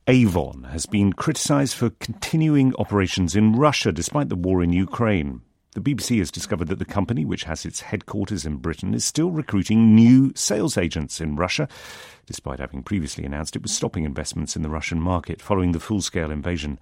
Avon has been criticised for continuing operations in Russia despite the war in Ukraine. The BBC has discovered that the company, which has its headquarters in Britain, is still recruiting new sales agents in Russia, despite having previously announced it was stopping investments in the Russian market following the full-scale invasion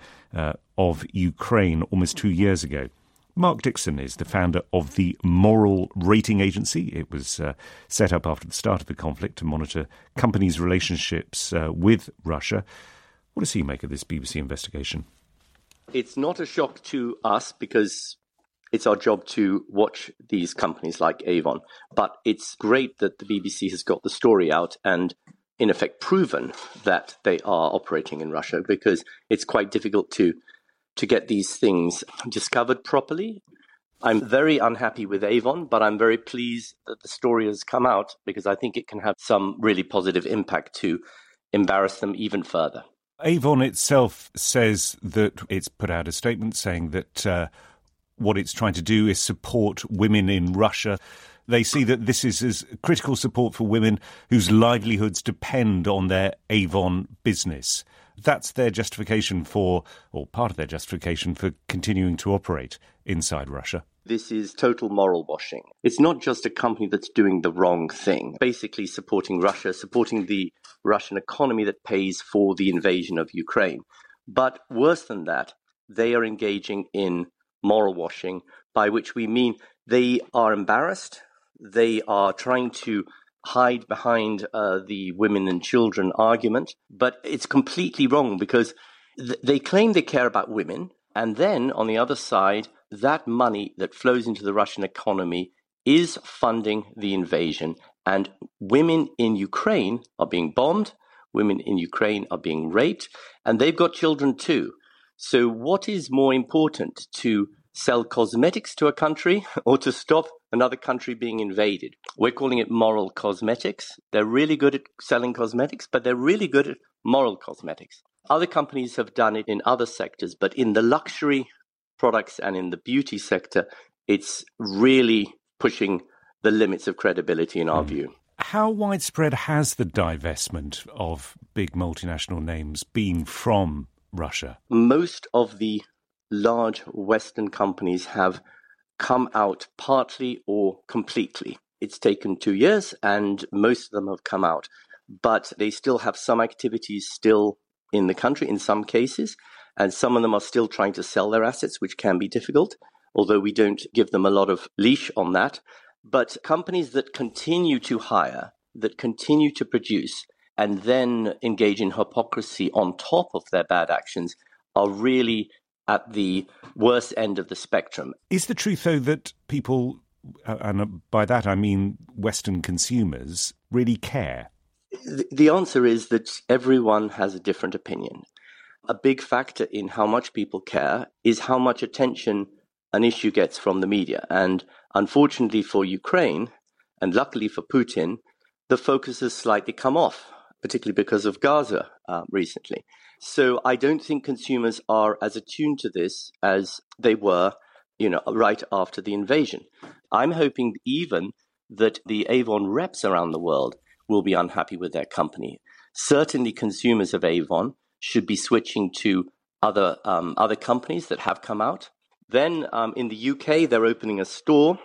of Ukraine almost 2 years ago. Mark Dixon is the founder of the Moral Rating Agency. It was set up after the start of the conflict to monitor companies' relationships with Russia. What does he make of this BBC investigation? It's not a shock to us because it's our job to watch these companies like Avon. But it's great that the BBC has got the story out and, in effect, proven that they are operating in Russia, because it's quite difficult to get these things discovered properly. I'm very unhappy with Avon, but I'm very pleased that the story has come out because I think it can have some really positive impact to embarrass them even further. Avon itself says that it's put out a statement saying that what it's trying to do is support women in Russia. They see that this is as critical support for women whose livelihoods depend on their Avon business. That's their justification for, or part of their justification for continuing to operate inside Russia. This is total moral washing. It's not just a company that's doing the wrong thing, basically supporting Russia, supporting the Russian economy that pays for the invasion of Ukraine. But worse than that, they are engaging in moral washing, by which we mean they are embarrassed. They are trying to hide behind the women and children argument. But it's completely wrong because they claim they care about women. And then on the other side, that money that flows into the Russian economy is funding the invasion. And women in Ukraine are being bombed. Women in Ukraine are being raped. And they've got children too. So what is more important, to sell cosmetics to a country or to stop another country being invaded? We're calling it moral cosmetics. They're really good at selling cosmetics, but they're really good at moral cosmetics. Other companies have done it in other sectors, but in the luxury products and in the beauty sector, it's really pushing the limits of credibility in our view. How widespread has the divestment of big multinational names been from Russia? Most of the large Western companies have come out partly or completely. It's taken 2 years and most of them have come out, but they still have some activities still in the country in some cases, and some of them are still trying to sell their assets, which can be difficult, although we don't give them a lot of leash on that. But companies that continue to hire, that continue to produce, and then engage in hypocrisy on top of their bad actions are really at the worst end of the spectrum. Is the truth, though, that people, and by that I mean Western consumers, really care? The answer is that everyone has a different opinion. A big factor in how much people care is how much attention an issue gets from the media. And unfortunately for Ukraine, and luckily for Putin, the focus has slightly come off, particularly because of Gaza recently. So I don't think consumers are as attuned to this as they were, right after the invasion. I'm hoping even that the Avon reps around the world will be unhappy with their company. Certainly consumers of Avon should be switching to other companies that have come out. Then in the UK, they're opening a store.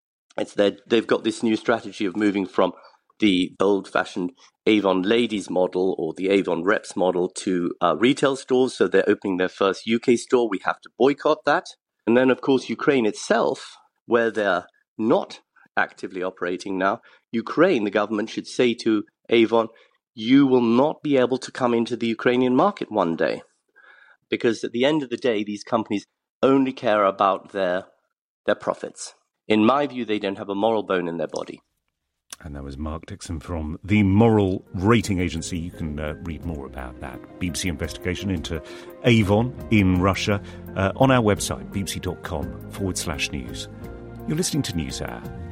They've got this new strategy of moving from the old-fashioned Avon Ladies model or the Avon Reps model to retail stores. So they're opening their first UK store. We have to boycott that. And then, of course, Ukraine itself, where they're not actively operating now, Ukraine, the government should say to Avon, you will not be able to come into the Ukrainian market one day. Because at the end of the day, these companies only care about their profits. In my view, they don't have a moral bone in their body. And that was Mark Dixon from the Moral Rating Agency. You can read more about that BBC investigation into Avon in Russia on our website, bbc.com/news. You're listening to NewsHour.